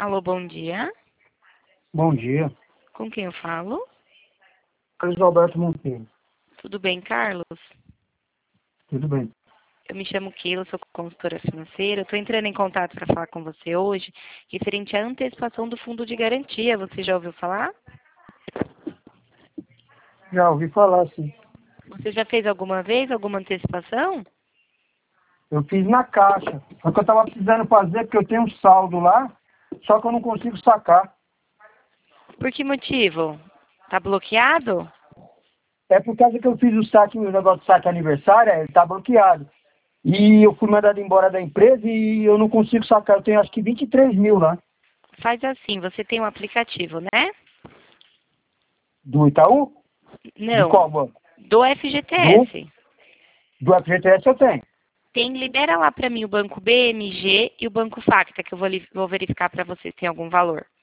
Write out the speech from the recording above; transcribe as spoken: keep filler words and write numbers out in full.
Alô, bom dia. Bom dia. Com quem eu falo? Carlos Alberto Monteiro. Tudo bem, Carlos? Tudo bem. Eu me chamo Keila, sou consultora financeira. Estou entrando em contato para falar com você hoje referente à antecipação do fundo de garantia. Você já ouviu falar? Já ouvi falar, sim. Você já fez alguma vez alguma antecipação? Eu fiz na caixa. Só que eu estava precisando fazer porque eu tenho um saldo lá, só que eu não consigo sacar. Por que motivo? Tá bloqueado? É por causa que eu fiz o saque, o negócio de saque aniversário, ele está bloqueado. E eu fui mandado embora da empresa e eu não consigo sacar. Eu tenho acho que vinte e três mil lá. Faz assim, você tem um aplicativo, né? Do Itaú? De Não, qual banco? do Do, F G T S. do F G T S eu tenho. Tem, libera lá para mim o banco B M G e o banco Facta, que eu vou, li- vou verificar para você se tem algum valor.